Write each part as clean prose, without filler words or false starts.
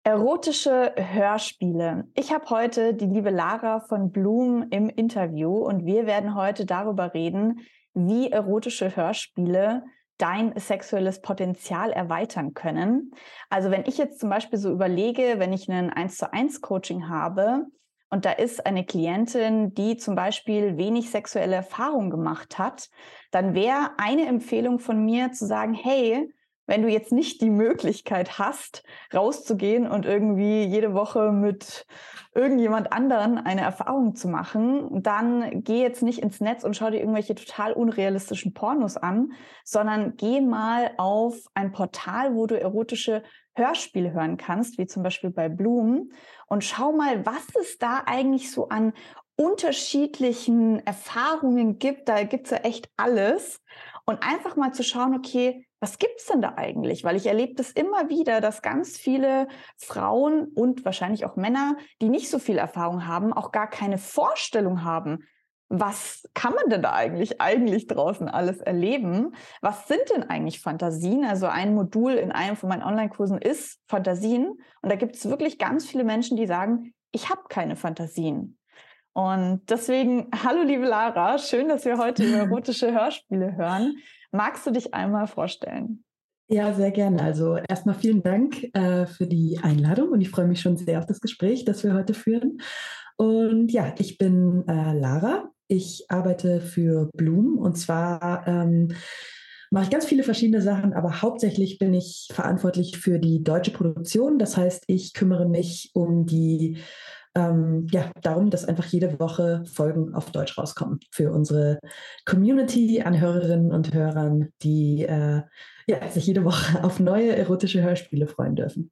Erotische Hörspiele. Ich habe heute die liebe Lara von Bloom im Interview und wir werden heute darüber reden, wie erotische Hörspiele dein sexuelles Potenzial erweitern können. Also wenn ich jetzt zum Beispiel so überlege, wenn ich ein 1:1 Coaching habe und da ist eine Klientin, die zum Beispiel wenig sexuelle Erfahrung gemacht hat, dann wäre eine Empfehlung von mir zu sagen, hey, wenn du jetzt nicht die Möglichkeit hast, rauszugehen und irgendwie jede Woche mit irgendjemand anderen eine Erfahrung zu machen, dann geh jetzt nicht ins Netz und schau dir irgendwelche total unrealistischen Pornos an, sondern geh mal auf ein Portal, wo du erotische Hörspiele hören kannst, wie zum Beispiel bei Bloom, und schau mal, was es da eigentlich so an unterschiedlichen Erfahrungen gibt. Da gibt's ja echt alles. Und einfach mal zu schauen, okay, was gibt's denn da eigentlich? Weil ich erlebe das immer wieder, dass ganz viele Frauen und wahrscheinlich auch Männer, die nicht so viel Erfahrung haben, auch gar keine Vorstellung haben. Was kann man denn da eigentlich draußen alles erleben? Was sind denn eigentlich Fantasien? Also ein Modul in einem von meinen Online-Kursen ist Fantasien. Und da gibt es wirklich ganz viele Menschen, die sagen, ich habe keine Fantasien. Und deswegen, hallo liebe Lara, schön, dass wir heute über erotische Hörspiele hören. Magst du dich einmal vorstellen? Ja, sehr gerne. Also erstmal vielen Dank für die Einladung und ich freue mich schon sehr auf das Gespräch, das wir heute führen. Und ja, ich bin Lara. Ich arbeite für Bloom und zwar mache ich ganz viele verschiedene Sachen, aber hauptsächlich bin ich verantwortlich für die deutsche Produktion. Das heißt, ich kümmere mich um die ja, darum, dass einfach jede Woche Folgen auf Deutsch rauskommen für unsere Community an Hörerinnen und Hörern, die ja, sich jede Woche auf neue erotische Hörspiele freuen dürfen.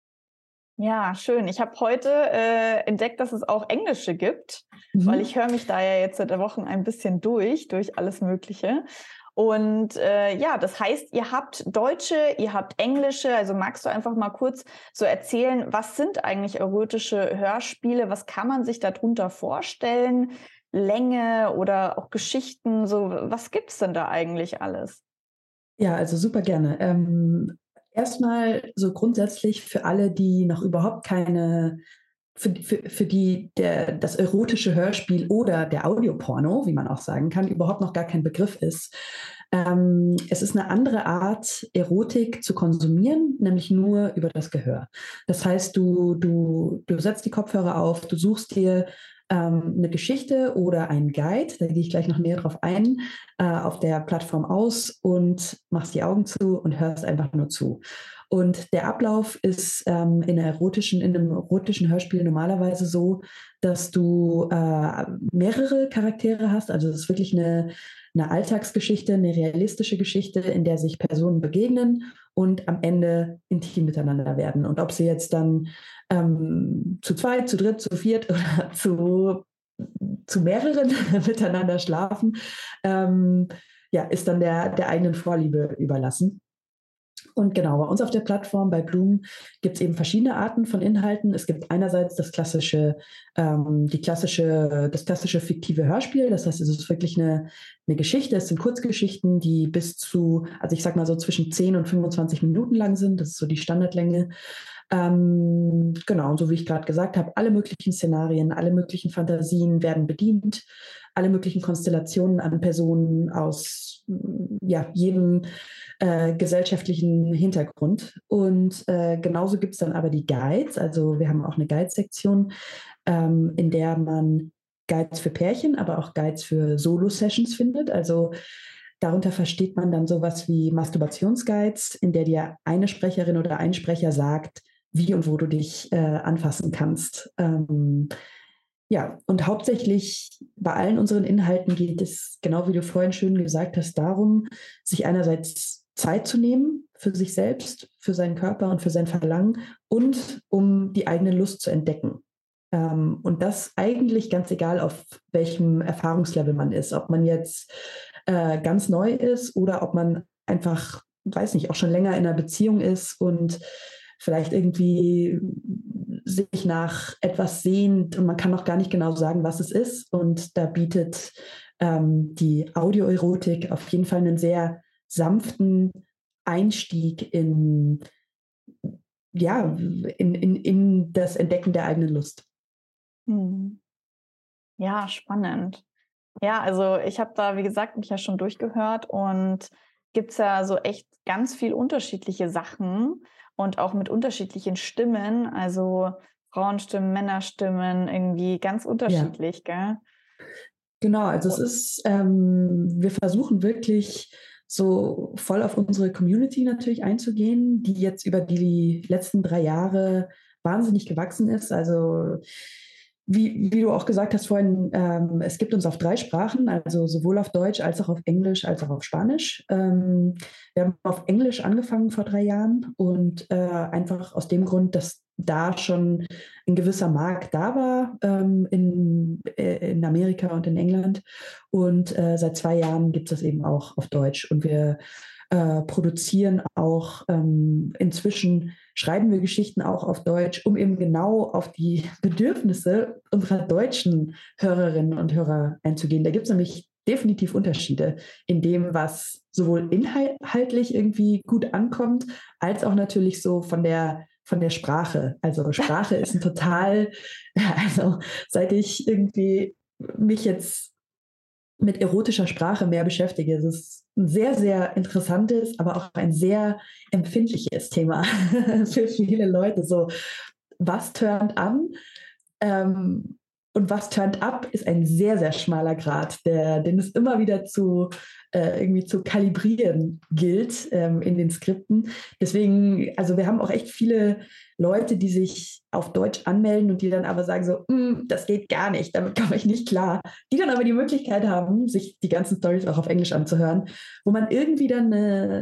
Ja, schön. Ich habe heute entdeckt, dass es auch Englische gibt, weil ich Mhm. höre mich da ja jetzt seit Wochen ein bisschen durch alles Mögliche. Und ja, das heißt, ihr habt Deutsche, ihr habt Englische. Also magst du einfach mal kurz so erzählen, was sind eigentlich erotische Hörspiele? Was kann man sich darunter vorstellen? Länge oder auch Geschichten? So, was gibt's denn da eigentlich alles? Ja, also super gerne. Erstmal so grundsätzlich für alle, die noch überhaupt keine, für die das erotische Hörspiel oder der Audioporno, wie man auch sagen kann, überhaupt noch gar kein Begriff ist. Es ist eine andere Art, Erotik zu konsumieren, nämlich nur über das Gehör. Das heißt, du setzt die Kopfhörer auf, du suchst dir eine Geschichte oder einen Guide, da gehe ich gleich noch näher drauf ein, auf der Plattform aus und machst die Augen zu und hörst einfach nur zu. Und der Ablauf ist in einem erotischen Hörspiel normalerweise so, dass du mehrere Charaktere hast. Also es ist wirklich eine Alltagsgeschichte, eine realistische Geschichte, in der sich Personen begegnen und am Ende intim miteinander werden. Und ob sie jetzt dann zu zweit, zu dritt, zu viert oder zu mehreren miteinander schlafen, ja, ist dann der eigenen Vorliebe überlassen. Und genau, bei uns auf der Plattform bei Bloom gibt es eben verschiedene Arten von Inhalten. Es gibt einerseits das klassische fiktive Hörspiel. Das heißt, es ist wirklich eine Geschichte. Es sind Kurzgeschichten, die also ich sag mal so zwischen 10 und 25 Minuten lang sind. Das ist so die Standardlänge. Genau, und so wie ich gerade gesagt habe, alle möglichen Szenarien, alle möglichen Fantasien werden bedient, alle möglichen Konstellationen an Personen aus ja, jedem gesellschaftlichen Hintergrund. Und genauso gibt es dann aber die Guides. Also wir haben auch eine Guide-Sektion, in der man Guides für Pärchen, aber auch Guides für Solo-Sessions findet. Also darunter versteht man dann sowas wie Masturbationsguides, in der dir eine Sprecherin oder ein Sprecher sagt, wie und wo du dich anfassen kannst. Ja, und hauptsächlich bei allen unseren Inhalten geht es, genau wie du vorhin schön gesagt hast, darum, sich einerseits Zeit zu nehmen für sich selbst, für seinen Körper und für sein Verlangen und um die eigene Lust zu entdecken. Und das eigentlich ganz egal, auf welchem Erfahrungslevel man ist. Ob man jetzt ganz neu ist oder ob man einfach, weiß nicht, auch schon länger in einer Beziehung ist und vielleicht irgendwie sich nach etwas sehnt und man kann noch gar nicht genau sagen, was es ist. Und da bietet die Audioerotik auf jeden Fall einen sehr sanften Einstieg ja, in das Entdecken der eigenen Lust. Hm. Ja, spannend. Ja, also ich habe da, wie gesagt, mich ja schon durchgehört und gibt's ja so echt ganz viel unterschiedliche Sachen und auch mit unterschiedlichen Stimmen, also Frauenstimmen, Männerstimmen, irgendwie ganz Ja. unterschiedlich, gell? Genau, also es Und ist, wir versuchen wirklich so voll auf unsere Community natürlich einzugehen, die jetzt über die letzten 3 Jahre wahnsinnig gewachsen ist. Also wie du auch gesagt hast vorhin, es gibt uns auf 3 Sprachen, also sowohl auf Deutsch als auch auf Englisch als auch auf Spanisch. Wir haben auf Englisch angefangen vor 3 Jahren und einfach aus dem Grund, dass da schon ein gewisser Markt da war in Amerika und in England. Und seit 2 Jahren gibt es das eben auch auf Deutsch. Und wir produzieren auch inzwischen, schreiben wir Geschichten auch auf Deutsch, um eben genau auf die Bedürfnisse unserer deutschen Hörerinnen und Hörer einzugehen. Da gibt es nämlich definitiv Unterschiede in dem, was sowohl inhaltlich irgendwie gut ankommt, als auch natürlich so von der Sprache. Also Sprache ist ein total, also seit ich irgendwie mich jetzt mit erotischer Sprache mehr beschäftige, ist es ein sehr, sehr interessantes, aber auch ein sehr empfindliches Thema für viele Leute. So, was turnt an? Ähm, und was turnt up ist ein sehr, sehr schmaler Grad, den es immer wieder irgendwie zu kalibrieren gilt in den Skripten. Deswegen, also wir haben auch echt viele Leute, die sich auf Deutsch anmelden und die dann aber sagen so, das geht gar nicht, damit komme ich nicht klar. Die dann aber die Möglichkeit haben, sich die ganzen Storys auch auf Englisch anzuhören, wo man irgendwie dann,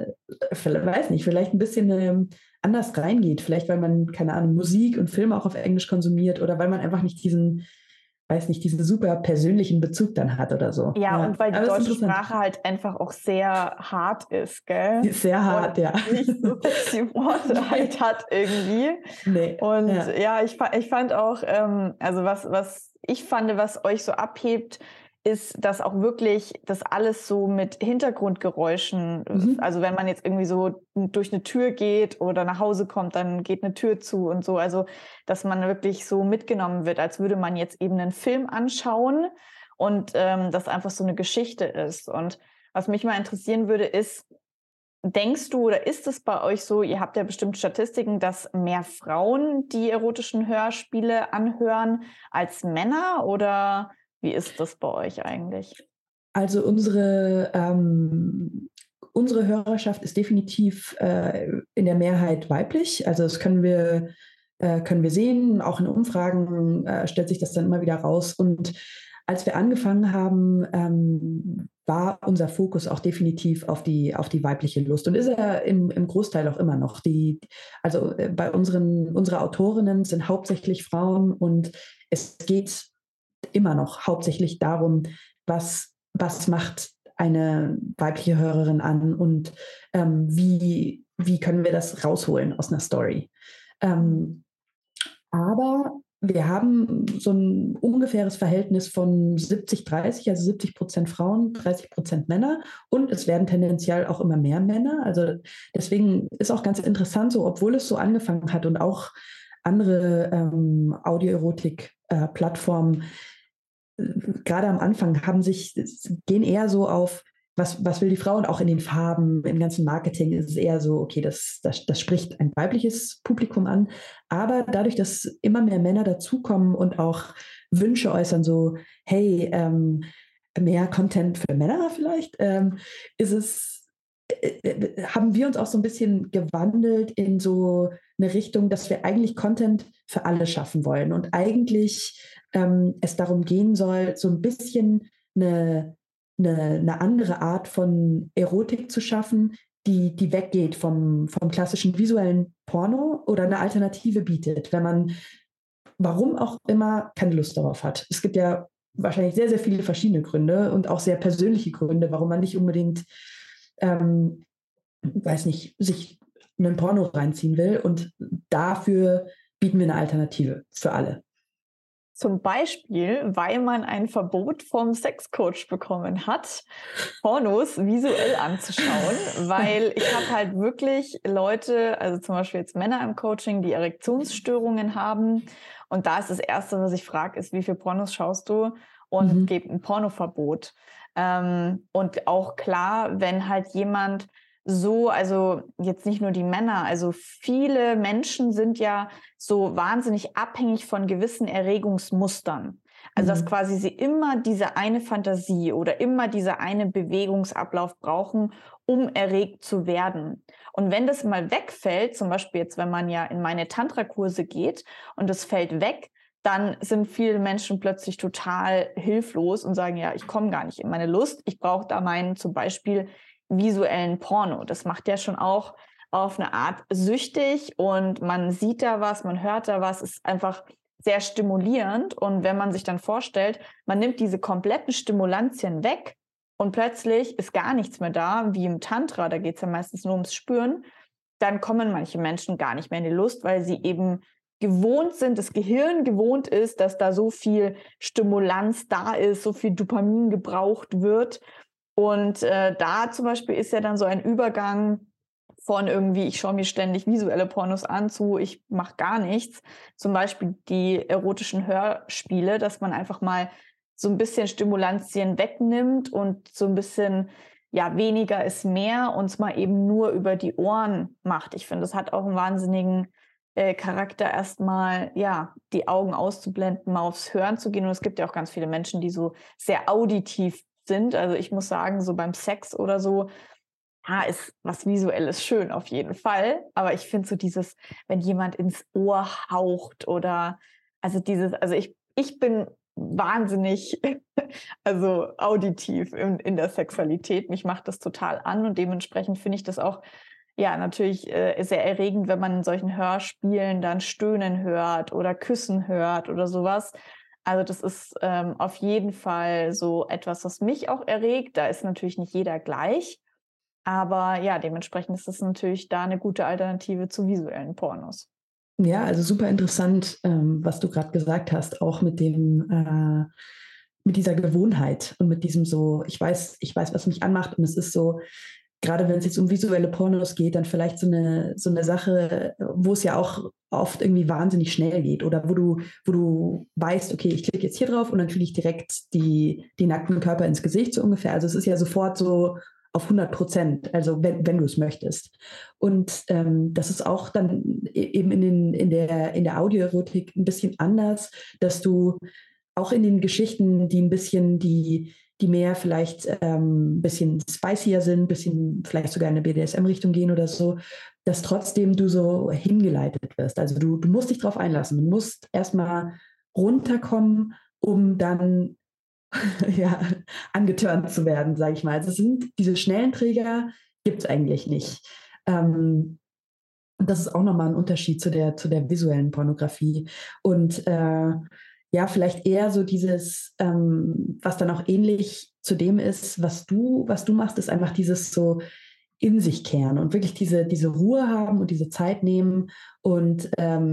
weiß nicht, vielleicht ein bisschen anders reingeht. Vielleicht, weil man, keine Ahnung, Musik und Filme auch auf Englisch konsumiert oder weil man einfach nicht diesen super persönlichen Bezug dann hat oder so. ja, und Ja, weil die aber es ist deutsche interessant. Sprache halt einfach auch sehr hart ist, gell? Die ist sehr Und hart, ja. nicht so sexy Worte halt Nee. hat irgendwie. Nee. Und Ja. ja, ich fand auch, also was ich fand, was euch so abhebt, ist, dass auch wirklich das alles so mit Hintergrundgeräuschen, Mhm. also wenn man jetzt irgendwie so durch eine Tür geht oder nach Hause kommt, dann geht eine Tür zu und so. Also, dass man wirklich so mitgenommen wird, als würde man jetzt eben einen Film anschauen und das einfach so eine Geschichte ist. Und was mich mal interessieren würde, ist, denkst du oder ist es bei euch so, ihr habt ja bestimmt Statistiken, dass mehr Frauen die erotischen Hörspiele anhören als Männer oder wie ist das bei euch eigentlich? Also unsere Hörerschaft ist definitiv in der Mehrheit weiblich. Also das können wir sehen. Auch in Umfragen stellt sich das dann immer wieder raus. Und als wir angefangen haben, war unser Fokus auch definitiv auf die weibliche Lust und ist er im Großteil auch immer noch. Also bei unsere Autorinnen sind hauptsächlich Frauen und es geht immer noch hauptsächlich darum, was macht eine weibliche Hörerin an und wie können wir das rausholen aus einer Story. Ähm, aber wir haben so ein ungefähres Verhältnis von 70-30, also 70% Frauen, 30% Männer. Und es werden tendenziell auch immer mehr Männer. Also deswegen ist auch ganz interessant, so obwohl es so angefangen hat und auch andere Audioerotik-Plattformen gerade am Anfang gehen eher so auf, was will die Frau und auch in den Farben, im ganzen Marketing ist es eher so, okay, das spricht ein weibliches Publikum an. Aber dadurch, dass immer mehr Männer dazukommen und auch Wünsche äußern, so, hey, mehr Content für Männer vielleicht, ist es, haben wir uns auch so ein bisschen gewandelt in so eine Richtung, dass wir eigentlich Content für alle schaffen wollen und eigentlich es darum gehen soll, so ein bisschen eine andere Art von Erotik zu schaffen, die weggeht vom klassischen visuellen Porno oder eine Alternative bietet, wenn man, warum auch immer, keine Lust darauf hat. Es gibt ja wahrscheinlich sehr, sehr viele verschiedene Gründe und auch sehr persönliche Gründe, warum man nicht unbedingt, ähm, weiß nicht, sich einen Porno reinziehen will. Und dafür bieten wir eine Alternative für alle. Zum Beispiel, weil man ein Verbot vom Sexcoach bekommen hat, Pornos visuell anzuschauen, weil ich habe halt wirklich Leute, also zum Beispiel jetzt Männer im Coaching, die Erektionsstörungen haben. Und da ist das Erste, was ich frage, ist, wie viele Pornos schaust du? Und gebe ein Pornoverbot. Und auch klar, wenn halt jemand so, also jetzt nicht nur die Männer, also viele Menschen sind ja so wahnsinnig abhängig von gewissen Erregungsmustern. Also dass quasi sie immer diese eine Fantasie oder immer dieser eine Bewegungsablauf brauchen, um erregt zu werden. Und wenn das mal wegfällt, zum Beispiel jetzt, wenn man ja in meine Tantra-Kurse geht und das fällt weg, dann sind viele Menschen plötzlich total hilflos und sagen, ja, ich komme gar nicht in meine Lust. Ich brauche da meinen zum Beispiel visuellen Porno. Das macht ja schon auch auf eine Art süchtig und man sieht da was, man hört da was, ist einfach sehr stimulierend. Und wenn man sich dann vorstellt, man nimmt diese kompletten Stimulantien weg und plötzlich ist gar nichts mehr da, wie im Tantra, da geht es ja meistens nur ums Spüren, dann kommen manche Menschen gar nicht mehr in die Lust, weil sie eben gewohnt sind, das Gehirn gewohnt ist, dass da so viel Stimulanz da ist, so viel Dopamin gebraucht wird. Und da zum Beispiel ist ja dann so ein Übergang von irgendwie, ich schaue mir ständig visuelle Pornos an, zu ich mache gar nichts. Zum Beispiel die erotischen Hörspiele, dass man einfach mal so ein bisschen Stimulantien wegnimmt und so ein bisschen, ja, weniger ist mehr und es mal eben nur über die Ohren macht. Ich finde, das hat auch einen wahnsinnigen Charakter, erstmal, ja, die Augen auszublenden, mal aufs Hören zu gehen. Und es gibt ja auch ganz viele Menschen, die so sehr auditiv sind. Also ich muss sagen, so beim Sex oder so, ja, ist was Visuelles schön auf jeden Fall. Aber ich finde so dieses, wenn jemand ins Ohr haucht oder, also dieses, also ich bin wahnsinnig, also auditiv in der Sexualität. Mich macht das total an und dementsprechend finde ich das auch, ja, natürlich sehr erregend, wenn man in solchen Hörspielen dann Stöhnen hört oder Küssen hört oder sowas. Also das ist auf jeden Fall so etwas, was mich auch erregt. Da ist natürlich nicht jeder gleich. Aber ja, dementsprechend ist das natürlich da eine gute Alternative zu visuellen Pornos. Ja, also super interessant, was du gerade gesagt hast, auch mit dem, mit dieser Gewohnheit und mit diesem so, ich weiß, was mich anmacht und es ist so, gerade wenn es jetzt um visuelle Pornos geht, dann vielleicht so eine Sache, wo es ja auch oft irgendwie wahnsinnig schnell geht oder wo du weißt, okay, ich klicke jetzt hier drauf und dann kriege ich direkt die nackten Körper ins Gesicht so ungefähr. Also es ist ja sofort so auf 100%, also wenn du es möchtest. Und das ist auch dann eben in der Audioerotik ein bisschen anders, dass du auch in den Geschichten, die ein bisschen die mehr vielleicht ein bisschen spicier sind, ein bisschen vielleicht sogar in eine BDSM-Richtung gehen oder so, dass trotzdem du so hingeleitet wirst. Also du musst dich drauf einlassen. Du musst erstmal runterkommen, um dann ja, angetörnt zu werden, sage ich mal. Also diese schnellen Träger gibt es eigentlich nicht. Und das ist auch nochmal ein Unterschied zu der visuellen Pornografie. Und ja, vielleicht eher so dieses, was dann auch ähnlich zu dem ist, was du machst, ist einfach dieses so in sich kehren und wirklich diese Ruhe haben und diese Zeit nehmen und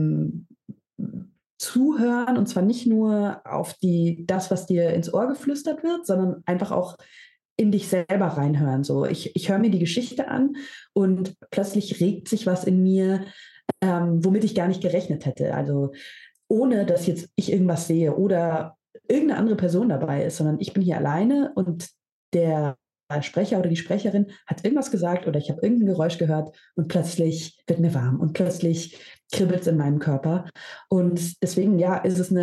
zuhören, und zwar nicht nur auf das, was dir ins Ohr geflüstert wird, sondern einfach auch in dich selber reinhören. So, ich höre mir die Geschichte an und plötzlich regt sich was in mir, womit ich gar nicht gerechnet hätte. Also ohne, dass jetzt ich irgendwas sehe oder irgendeine andere Person dabei ist, sondern ich bin hier alleine und der Sprecher oder die Sprecherin hat irgendwas gesagt oder ich habe irgendein Geräusch gehört und plötzlich wird mir warm und plötzlich kribbelt es in meinem Körper. Und deswegen, ja, ist es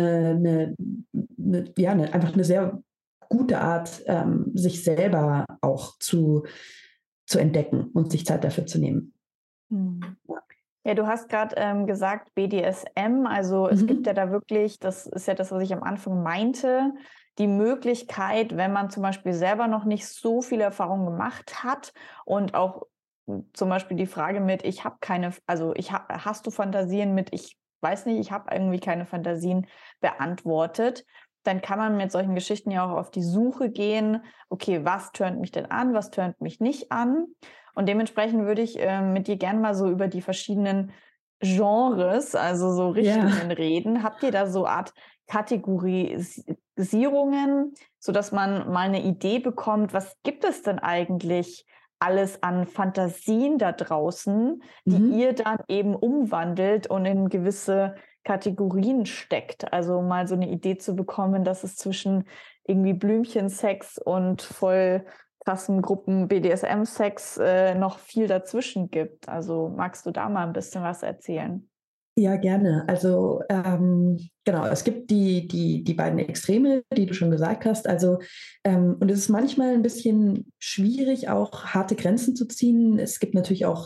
einfach eine sehr gute Art, sich selber auch zu entdecken und sich Zeit dafür zu nehmen. Mhm. Ja, du hast gerade gesagt BDSM, also es gibt ja da wirklich, das ist ja das, was ich am Anfang meinte, die Möglichkeit, wenn man zum Beispiel selber noch nicht so viel Erfahrung gemacht hat und auch zum Beispiel die Frage mit, ich habe keine, also hast du Fantasien mit, ich weiß nicht, ich habe irgendwie keine Fantasien beantwortet, dann kann man mit solchen Geschichten ja auch auf die Suche gehen, okay, was tönt mich denn an, was tönt mich nicht an? Und dementsprechend würde ich mit dir gerne mal so über die verschiedenen Genres, also so Richtungen reden. Habt ihr da so Art Kategorisierungen, sodass man mal eine Idee bekommt, was gibt es denn eigentlich alles an Fantasien da draußen, die ihr dann eben umwandelt und in gewisse Kategorien steckt. Also mal so eine Idee zu bekommen, dass es zwischen irgendwie Blümchensex und voll krassen Gruppen BDSM-Sex noch viel dazwischen gibt. Also magst du da mal ein bisschen was erzählen? Ja, gerne. Also genau, es gibt die beiden Extreme, die du schon gesagt hast. Also und es ist manchmal ein bisschen schwierig, auch harte Grenzen zu ziehen. Es gibt natürlich auch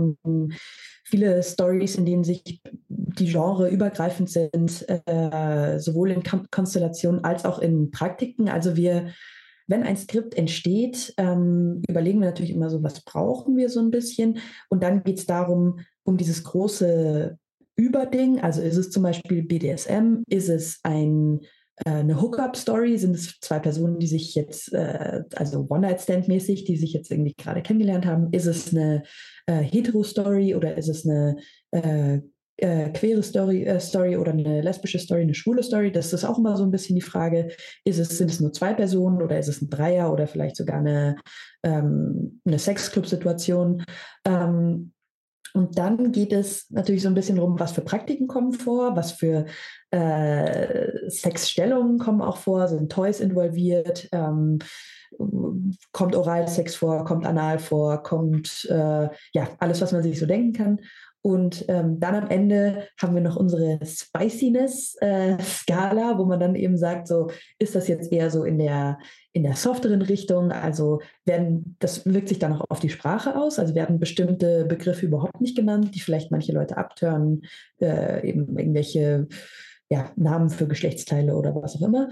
viele Stories, in denen sich die Genre übergreifend sind, sowohl in Konstellationen als auch in Praktiken. Also wenn ein Skript entsteht, überlegen wir natürlich immer so, was brauchen wir so ein bisschen. Und dann geht es darum, um dieses große Überding. Also ist es zum Beispiel BDSM? Ist es eine Hookup-Story? Sind es zwei Personen, die sich jetzt, also One-Night-Stand-mäßig, die sich jetzt irgendwie gerade kennengelernt haben? Ist es eine Hetero-Story oder ist es eine queere Story oder eine lesbische Story, eine schwule Story? Das ist auch immer so ein bisschen die Frage. Sind es nur zwei Personen oder ist es ein Dreier oder vielleicht sogar eine Sexclub-Situation? Und dann geht es natürlich so ein bisschen darum, was für Praktiken kommen vor, was für Sexstellungen kommen auch vor, sind Toys involviert, kommt Oralsex vor, kommt Anal vor, kommt ja alles, was man sich so denken kann. Und dann am Ende haben wir noch unsere Spiciness-Skala, wo man dann eben sagt, so ist das jetzt eher so in der softeren Richtung, also das wirkt sich dann auch auf die Sprache aus, also werden bestimmte Begriffe überhaupt nicht genannt, die vielleicht manche Leute abtören, eben irgendwelche Namen für Geschlechtsteile oder was auch immer.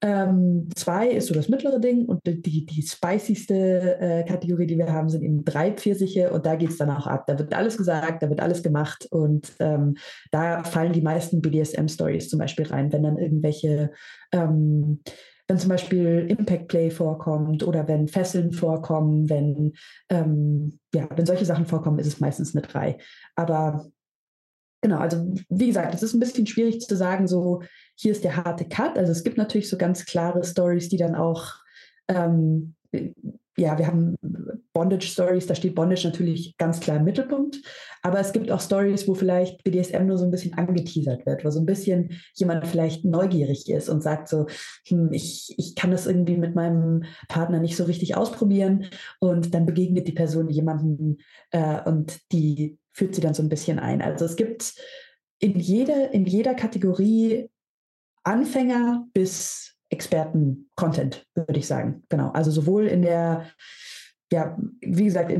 2 ist so das mittlere Ding und die spicigste Kategorie, die wir haben, sind eben 3 Pfirsiche und da geht es dann auch ab. Da wird alles gesagt, da wird alles gemacht und da fallen die meisten BDSM-Stories zum Beispiel rein, wenn dann irgendwelche wenn zum Beispiel Impact Play vorkommt oder wenn Fesseln vorkommen, wenn solche Sachen vorkommen, ist es meistens eine 3. Aber genau, also wie gesagt, es ist ein bisschen schwierig zu sagen, so hier ist der harte Cut. Also es gibt natürlich so ganz klare Stories, die dann auch, wir haben Bondage-Stories, da steht Bondage natürlich ganz klar im Mittelpunkt. Aber es gibt auch Stories, wo vielleicht BDSM nur so ein bisschen angeteasert wird, wo so ein bisschen jemand vielleicht neugierig ist und sagt so, ich kann das irgendwie mit meinem Partner nicht so richtig ausprobieren. Und dann begegnet die Person jemandem und die führt sie dann so ein bisschen ein. Also es gibt in jeder Kategorie Anfänger bis Experten-Content, würde ich sagen. Genau. Also sowohl wie gesagt,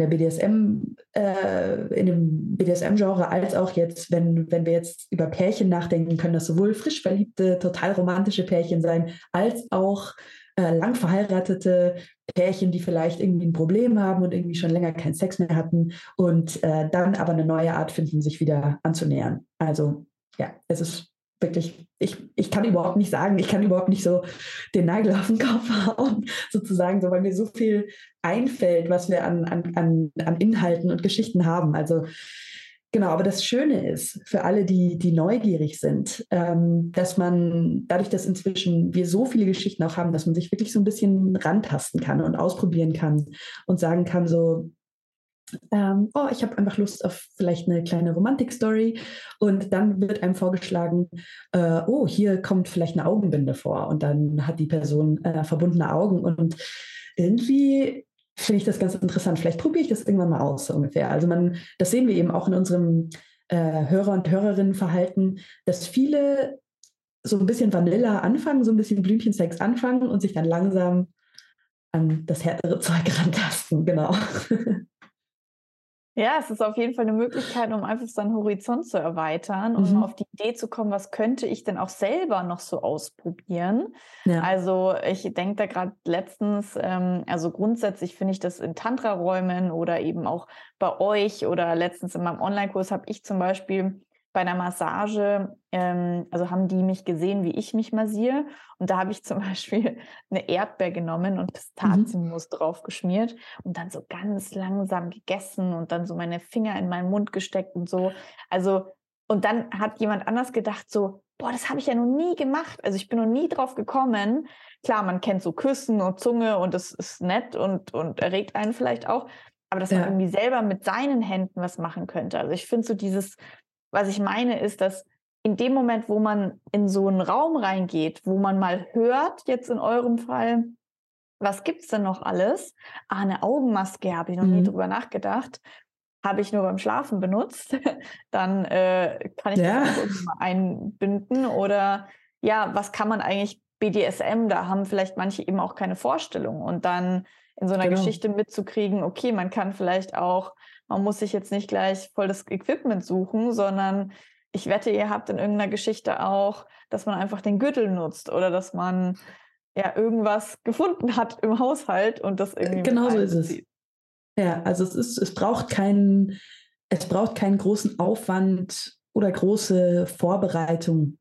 in dem BDSM-Genre, als auch jetzt, wenn wir jetzt über Pärchen nachdenken, können das sowohl frisch verliebte, total romantische Pärchen sein, als auch lang verheiratete Pärchen, die vielleicht irgendwie ein Problem haben und irgendwie schon länger keinen Sex mehr hatten und dann aber eine neue Art finden, sich wieder anzunähern. Also ja, es ist wirklich, ich kann überhaupt nicht sagen, ich kann überhaupt nicht so den Nagel auf den Kopf hauen, sozusagen, so, weil mir so viel einfällt, was wir an Inhalten und Geschichten haben. Also genau, aber das Schöne ist für alle, die neugierig sind, dass man dadurch, dass inzwischen wir so viele Geschichten auch haben, dass man sich wirklich so ein bisschen rantasten kann und ausprobieren kann und sagen kann, so, ich habe einfach Lust auf vielleicht eine kleine Romantik-Story und dann wird einem vorgeschlagen, hier kommt vielleicht eine Augenbinde vor und dann hat die Person verbundene Augen und irgendwie finde ich das ganz interessant. Vielleicht probiere ich das irgendwann mal aus, so ungefähr. Also das sehen wir eben auch in unserem Hörer- und Hörerinnenverhalten, dass viele so ein bisschen Vanilla anfangen, so ein bisschen Blümchensex anfangen und sich dann langsam an das härtere Zeug rantasten, genau. Ja, es ist auf jeden Fall eine Möglichkeit, um einfach seinen Horizont zu erweitern und auf die Idee zu kommen, was könnte ich denn auch selber noch so ausprobieren? Ja. Also, ich denke da gerade letztens, also grundsätzlich finde ich das in Tantra-Räumen oder eben auch bei euch oder letztens in meinem Online-Kurs habe ich zum Beispiel bei einer Massage, also haben die mich gesehen, wie ich mich massiere und da habe ich zum Beispiel eine Erdbeer genommen und Pistazienmus drauf geschmiert und dann so ganz langsam gegessen und dann so meine Finger in meinen Mund gesteckt und so. Also Und dann hat jemand anders gedacht so, boah, das habe ich ja noch nie gemacht. Also ich bin noch nie drauf gekommen. Klar, man kennt so Küssen und Zunge und das ist nett und erregt einen vielleicht auch. Aber dass man irgendwie selber mit seinen Händen was machen könnte. Also ich finde so dieses, was ich meine, ist, dass in dem Moment, wo man in so einen Raum reingeht, wo man mal hört, jetzt in eurem Fall, was gibt's denn noch alles? Ah, eine Augenmaske, habe ich noch nie drüber nachgedacht. Habe ich nur beim Schlafen benutzt. Dann kann ich das auch irgendwie mal einbinden. Oder ja, was kann man eigentlich BDSM? Da haben vielleicht manche eben auch keine Vorstellung. Und dann in so einer Geschichte mitzukriegen, okay, man kann vielleicht auch, man muss sich jetzt nicht gleich voll das Equipment suchen, sondern ich wette, ihr habt in irgendeiner Geschichte auch, dass man einfach den Gürtel nutzt oder dass man ja irgendwas gefunden hat im Haushalt und das irgendwie Genau mit so ist es. Ja, also es braucht keinen großen Aufwand oder große Vorbereitung,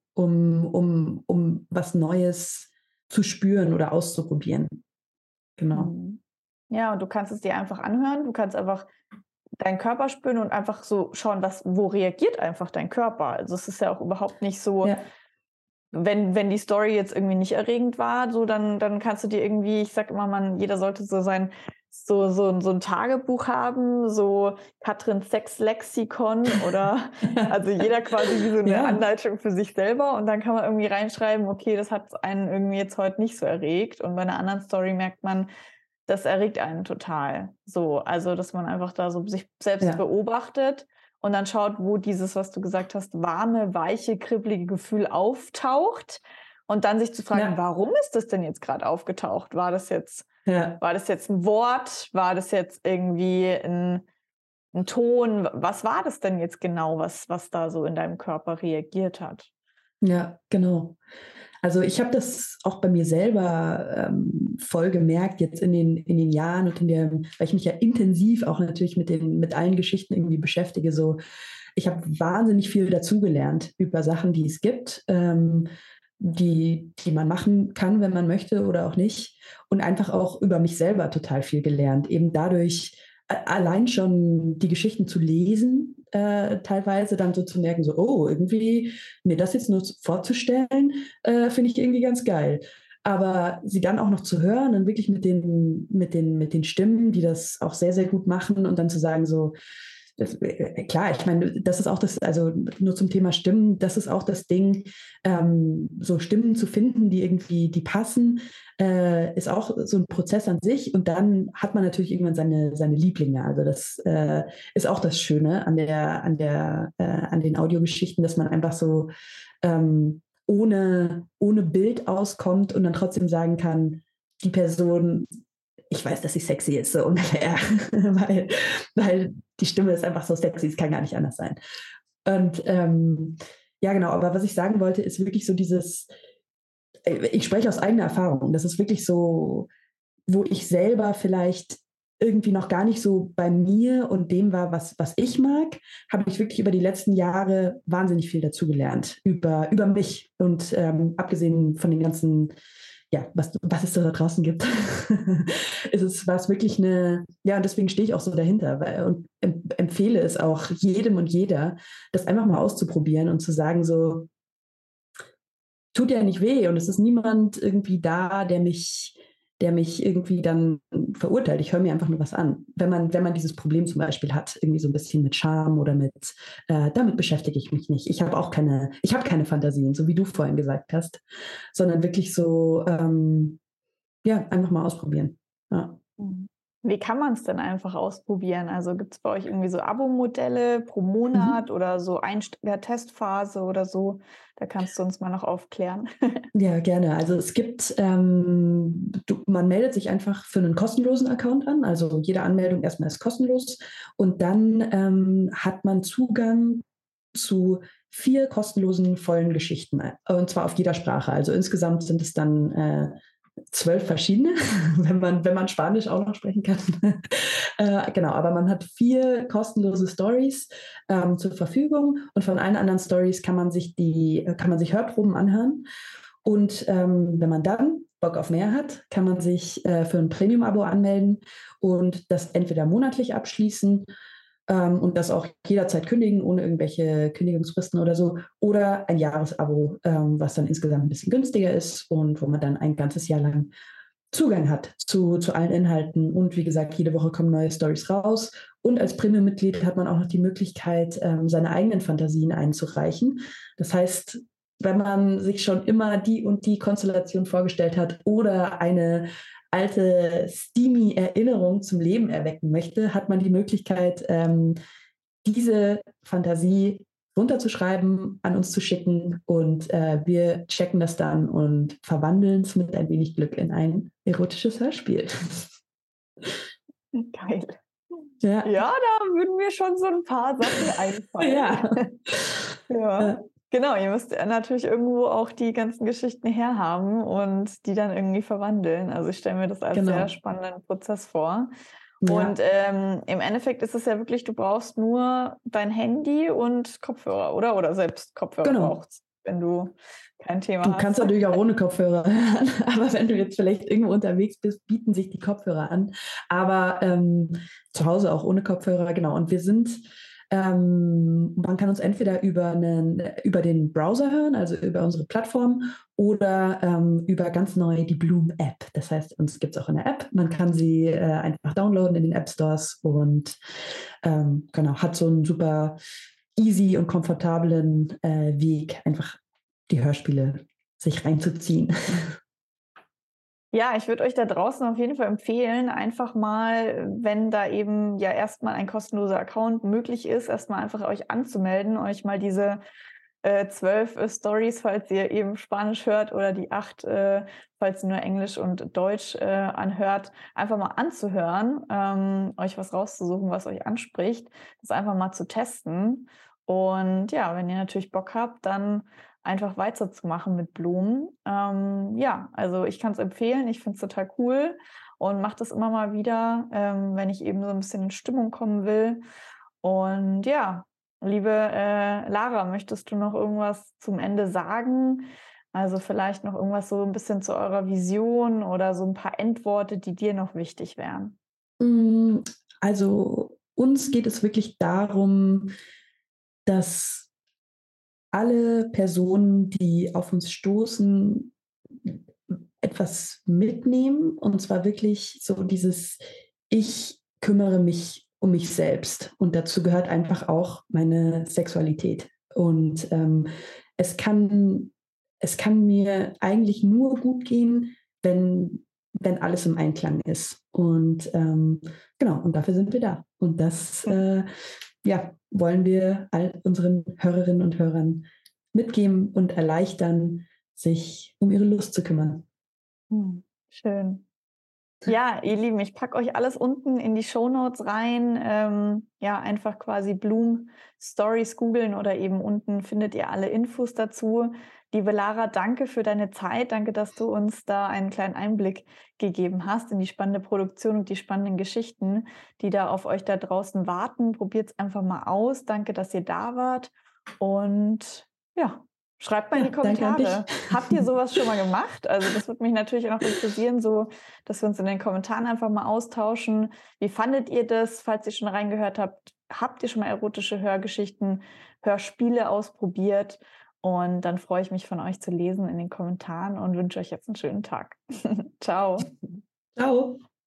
um was Neues zu spüren oder auszuprobieren. Genau. Ja, und du kannst es dir einfach anhören, du kannst einfach deinen Körper spüren und einfach so schauen, wo reagiert einfach dein Körper. Also es ist ja auch überhaupt nicht so, wenn die Story jetzt irgendwie nicht erregend war, so dann kannst du dir irgendwie, ich sag immer, jeder sollte so ein Tagebuch haben, so Katrins Sexlexikon oder also jeder quasi wie so eine Anleitung für sich selber und dann kann man irgendwie reinschreiben, okay, das hat einen irgendwie jetzt heute nicht so erregt und bei einer anderen Story merkt man, das erregt einen total. So, also dass man einfach da so sich selbst beobachtet und dann schaut, wo dieses, was du gesagt hast, warme, weiche, kribbelige Gefühl auftaucht und dann sich zu fragen, warum ist das denn jetzt gerade aufgetaucht? War das jetzt ein Wort? War das jetzt irgendwie ein Ton? Was war das denn jetzt genau, was da so in deinem Körper reagiert hat? Ja, genau. Also ich habe das auch bei mir selber voll gemerkt, jetzt in den Jahren und weil ich mich ja intensiv auch natürlich mit allen Geschichten irgendwie beschäftige. So, ich habe wahnsinnig viel dazugelernt über Sachen, die es gibt, die man machen kann, wenn man möchte oder auch nicht. Und einfach auch über mich selber total viel gelernt. Eben dadurch allein schon die Geschichten zu lesen, teilweise dann so zu merken, so, oh, irgendwie mir das jetzt nur vorzustellen, finde ich irgendwie ganz geil. Aber sie dann auch noch zu hören und wirklich mit den Stimmen, die das auch sehr, sehr gut machen und dann zu sagen, so, klar, ich meine, das ist auch also nur zum Thema Stimmen, das ist auch das Ding, so Stimmen zu finden, die passen, ist auch so ein Prozess an sich und dann hat man natürlich irgendwann seine Lieblinge. Also das ist auch das Schöne an den Audiogeschichten, dass man einfach so ohne Bild auskommt und dann trotzdem sagen kann, die Person, ich weiß, dass sie sexy ist, so ungefähr, weil die Stimme ist einfach so sexy, es kann gar nicht anders sein. Und ja, genau, aber was ich sagen wollte, ist wirklich so ich spreche aus eigener Erfahrung, das ist wirklich so, wo ich selber vielleicht irgendwie noch gar nicht so bei mir und dem war, was ich mag, habe ich wirklich über die letzten Jahre wahnsinnig viel dazugelernt, über mich und abgesehen von den ganzen was es da draußen gibt, war es wirklich und deswegen stehe ich auch so dahinter und empfehle es auch jedem und jeder, das einfach mal auszuprobieren und zu sagen so, tut ja nicht weh und es ist niemand irgendwie da, der mich irgendwie dann verurteilt. Ich höre mir einfach nur was an. Wenn man dieses Problem zum Beispiel hat, irgendwie so ein bisschen mit Scham oder damit beschäftige ich mich nicht. Ich habe keine Fantasien, so wie du vorhin gesagt hast, sondern wirklich so, einfach mal ausprobieren. Ja. Wie kann man es denn einfach ausprobieren? Also gibt es bei euch irgendwie so Abo-Modelle pro Monat oder so Testphase oder so? Da kannst du uns mal noch aufklären. Ja, gerne. Also es gibt, man meldet sich einfach für einen kostenlosen Account an. Also jede Anmeldung erstmal ist kostenlos. Und dann hat man Zugang zu 4 kostenlosen vollen Geschichten. Und zwar auf jeder Sprache. Also insgesamt sind es dann 12 verschiedene, wenn man Spanisch auch noch sprechen kann. Genau, aber man hat 4 kostenlose Stories zur Verfügung und von allen anderen Stories kann man sich Hörproben anhören. Und wenn man dann Bock auf mehr hat, kann man sich für ein Premium-Abo anmelden und das entweder monatlich abschließen und das auch jederzeit kündigen, ohne irgendwelche Kündigungsfristen oder so. Oder ein Jahresabo, was dann insgesamt ein bisschen günstiger ist und wo man dann ein ganzes Jahr lang Zugang hat zu allen Inhalten. Und wie gesagt, jede Woche kommen neue Stories raus. Und als Premium-Mitglied hat man auch noch die Möglichkeit, seine eigenen Fantasien einzureichen. Das heißt, wenn man sich schon immer die und die Konstellation vorgestellt hat oder eine alte steamy Erinnerung zum Leben erwecken möchte, hat man die Möglichkeit, diese Fantasie runterzuschreiben, an uns zu schicken und wir checken das dann und verwandeln es mit ein wenig Glück in ein erotisches Hörspiel. Geil. Ja, Ja, da würden mir schon so ein paar Sachen einfallen. ja. Ja. Genau, ihr müsst natürlich irgendwo auch die ganzen Geschichten herhaben und die dann irgendwie verwandeln. Also ich stelle mir das als sehr Genau. spannenden Prozess vor. Ja. Und im Endeffekt ist es ja wirklich, du brauchst nur dein Handy und Kopfhörer, oder? Oder selbst Kopfhörer Genau. brauchst, wenn du kein Thema Du hast. kannst natürlich auch ohne Kopfhörer hören, aber wenn du jetzt vielleicht irgendwo unterwegs bist, bieten sich die Kopfhörer an. Aber zu Hause auch ohne Kopfhörer, genau. Und wir sind, man kann uns entweder über den Browser hören, also über unsere Plattform, oder über ganz neu die Bloom-App. Das heißt, uns gibt es auch in der App. Man kann sie einfach downloaden in den App Stores und genau, hat so einen super easy und komfortablen Weg, einfach die Hörspiele sich reinzuziehen. Ja, ich würde euch da draußen auf jeden Fall empfehlen, einfach mal, wenn da eben ja erstmal ein kostenloser Account möglich ist, erstmal einfach euch anzumelden, euch mal diese 12 Stories, falls ihr eben Spanisch hört, oder die 8, falls ihr nur Englisch und Deutsch anhört, einfach mal anzuhören, euch was rauszusuchen, was euch anspricht, das einfach mal zu testen. Und ja, wenn ihr natürlich Bock habt, dann einfach weiterzumachen mit Blumen. Ja, also ich kann es empfehlen, ich finde es total cool und mache das immer mal wieder, wenn ich eben so ein bisschen in Stimmung kommen will. Und ja, liebe Lara, möchtest du noch irgendwas zum Ende sagen? Also vielleicht noch irgendwas so ein bisschen zu eurer Vision oder so ein paar Endworte, die dir noch wichtig wären. Also uns geht es wirklich darum, dass alle Personen, die auf uns stoßen, etwas mitnehmen. Und zwar wirklich so dieses, ich kümmere mich um mich selbst. Und dazu gehört einfach auch meine Sexualität. Und es kann, es kann mir eigentlich nur gut gehen, wenn alles im Einklang ist. Und genau, und dafür sind wir da. Und das ja, wollen wir all unseren Hörerinnen und Hörern mitgeben und erleichtern, sich um ihre Lust zu kümmern. Schön. Ja, ihr Lieben, ich packe euch alles unten in die Shownotes rein. Ja, einfach quasi Bloom Stories googeln oder eben unten findet ihr alle Infos dazu. Liebe Lara, danke für deine Zeit. Danke, dass du uns da einen kleinen Einblick gegeben hast in die spannende Produktion und die spannenden Geschichten, die da auf euch da draußen warten. Probiert es einfach mal aus. Danke, dass ihr da wart. Und ja, schreibt mal in die Kommentare. Habt ihr sowas schon mal gemacht? Also das würde mich natürlich auch noch interessieren, so dass wir uns in den Kommentaren einfach mal austauschen. Wie fandet ihr das, falls ihr schon reingehört habt? Habt ihr schon mal erotische Hörgeschichten, Hörspiele ausprobiert? Und dann freue ich mich, von euch zu lesen in den Kommentaren und wünsche euch jetzt einen schönen Tag. Ciao. Ciao.